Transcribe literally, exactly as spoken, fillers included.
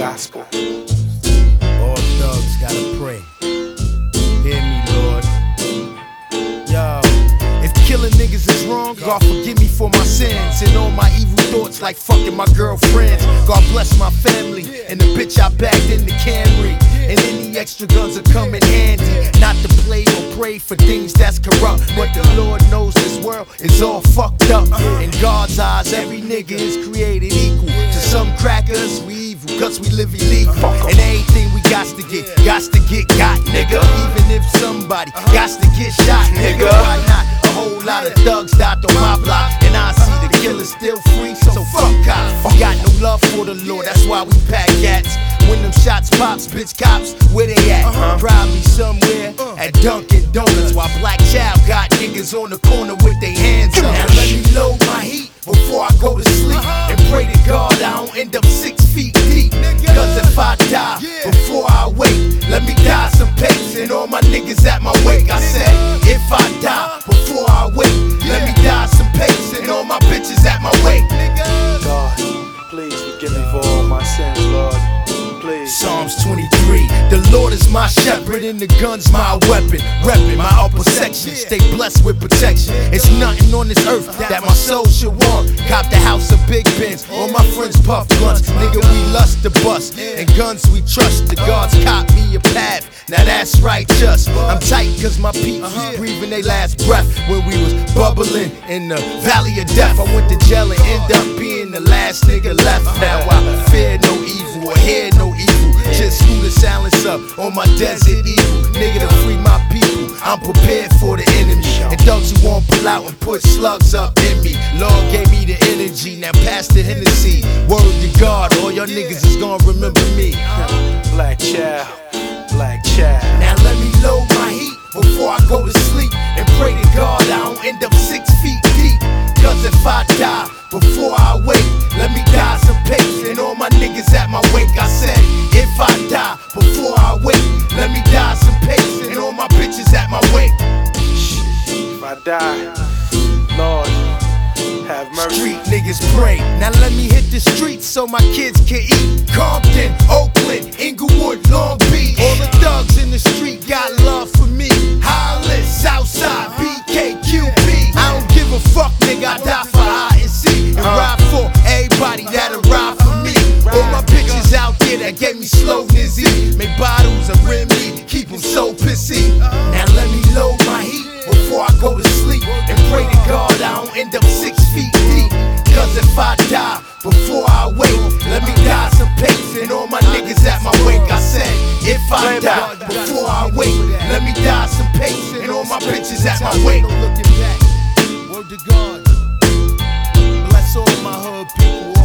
gospel. All thugs gotta pray. Hear me, Lord. Yo, if killing niggas is wrong, God forgive me for my sins and all my evil thoughts like fucking my girlfriends. God bless my family and the bitch I bagged in the Camry. And any extra guns will come in handy. Not to play or pray for things that's corrupt, but the Lord knows this world is all fucked up. In God's eyes, every nigga is created equal. To some crackers, we evil, cause we live illegal. And everything we got to get, got to get got, nigga. Even if somebody got to get shot, nigga. Why not? A whole lot of thugs died on my block, and I see the killers still free, so fuck cops. We got no love for the Lord, that's why we pack cats. When them shots pops, bitch cops, where they at? Uh-huh. Probably somewhere uh. at Dunkin' Donuts, while Black Child got niggas on the corner with their hands up. Now let me load my heat before I go to sleep, uh-huh. and pray to God I don't end up six feet deep. Cause if I die yeah. before I wake, let me die some pace and all my niggas at my wake. I said, if I die before I wake, yeah. let me die some pace and all my bitches at my wake. God, please forgive me for all my sins, Lord. Please. Psalms twenty-three, the Lord is my shepherd and the gun's my weapon. Reppin' my upper section, stay blessed with protection. It's nothing on this earth that my soul should want. Cop the house of Big Benz, all my friends puff blunts. Nigga, we lust to bust, and guns we trust. The gods cop me a path, now that's righteous. I'm tight cause my people was breathing they last breath when we was bubbling in the valley of death. I went to jail and end up being the last nigga left. Now I fear no evil or hear no evil. Just screw the silence up on my desert evil. Nigga, to free my people, I'm prepared for the enemy. And thugs who won't pull out and put slugs up in me. Lord gave me the energy, now pass the Hennessy. Word to God, all y'all niggas is gonna remember me. Black Child, Black Child. Now let me load my heat before I go to sleep, and pray to God I don't end up six feet deep. Cause if I die before I wake, let me die some pace and all my niggas at my wake. I said, if I die before I wake, let me die some pace and all my bitches at my wake. If I die, Lord, have mercy. Street niggas pray. Now let me hit the streets so my kids can eat. Compton, Oakland, Inglewood, Long Beach. All the thugs in the street got love for me. Hollis, Southside, B K, Q P. I don't give a fuck, nigga. I die for I and C. And ride for everybody that'll ride for me. All my bitches out there that gave me slow nizzy. Make bottles and rim me, keep them so pissy. Now let me load my heat before I go to sleep, and pray to God I don't end up six feet deep. Cause if I die before I wake, let me die some pace and all my niggas at my wake. I said, if I die before I wake, let me die some pace and all my bitches at my wake. Word to God, bless all my hood people.